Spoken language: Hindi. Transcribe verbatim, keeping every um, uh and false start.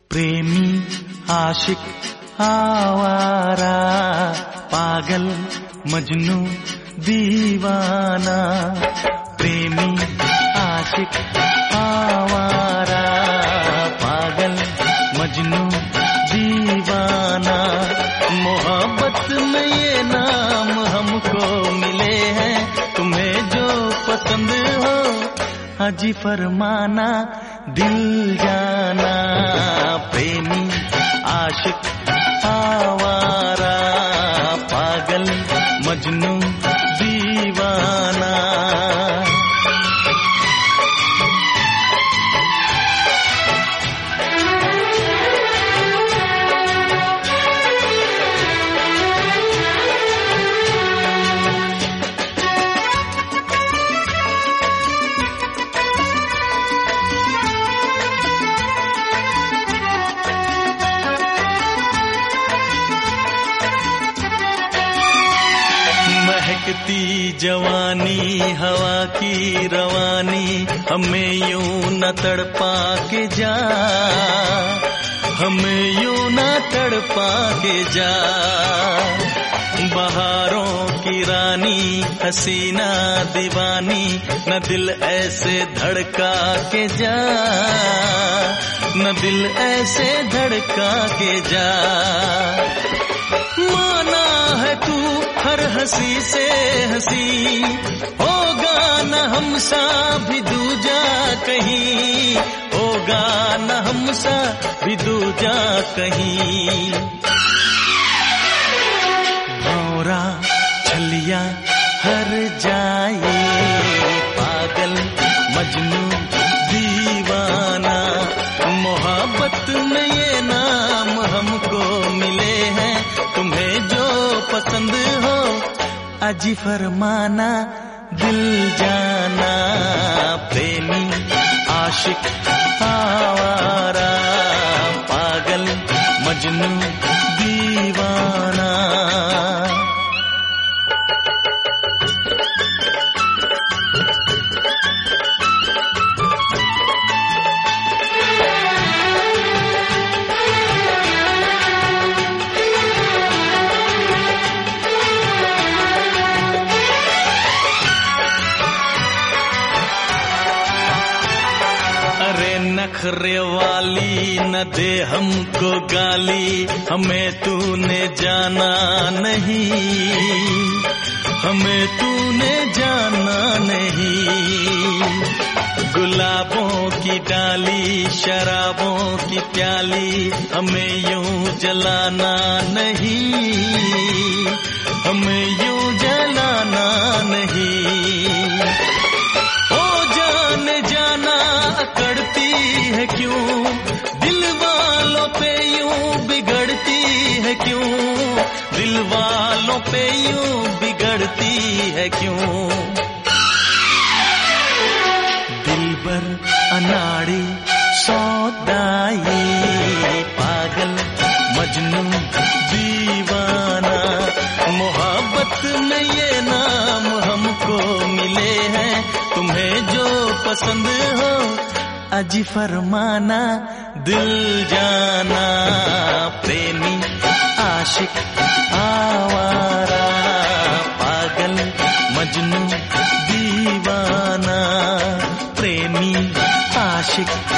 प्रेमी आशिक आवारा, पागल मजनू दीवाना। प्रेमी आशिक आवारा, पागल मजनू दीवाना। मोहब्बत में ये नाम हमको मिले हैं, तुम्हें जो पसंद हो हाजी फरमाना, दिल जाना। प्रेमी आशिक आवारा, पागल मजनू दीवाना। महकती जवानी हवा की रवानी, हमें यूं न तड़पा के जा, हमें यूं न तड़पा के जा। बहारों की रानी हसीना दीवानी, न दिल ऐसे धड़का के जा, न दिल ऐसे धड़का के जा। माना है तू हर हंसी से हंसी, होगा न हमसा भी दूजा कहीं, होगा न हमसा भी दूजा कहीं। भौरा छलिया हर जाए, पागल मजनू दीवाना। मोहब्बत में ये नाम हमको मिले हैं, तुम्हें जो पसंद हो अजी फरमाना, दिल जाना। प्रेमी आशिक आवारा, पागल मजनू दीवाना। नखरे वाली न दे हमको गाली, हमें तूने जाना नहीं, हमें तूने जाना नहीं। गुलाबों की डाली शराबों की प्याली, हमें यूं जलाना नहीं, हमें यूं जलाना नहीं। ओ जाने जाना अकड़ती है क्यों, दिल वालों पे यूं बिगड़ती है क्यों, दिल वालों पे यूं बिगड़ती है क्यों। दिलबर अनाड़ी सौदाई, पागल मजनू दीवाना। मोहब्बत में ये नाम हमको मिले हैं, तुम्हें जो पसंद हो अजी फरमाना, दिल जाना। प्रेमी आशिक आवारा, पागल मजनू दीवाना। प्रेमी आशिक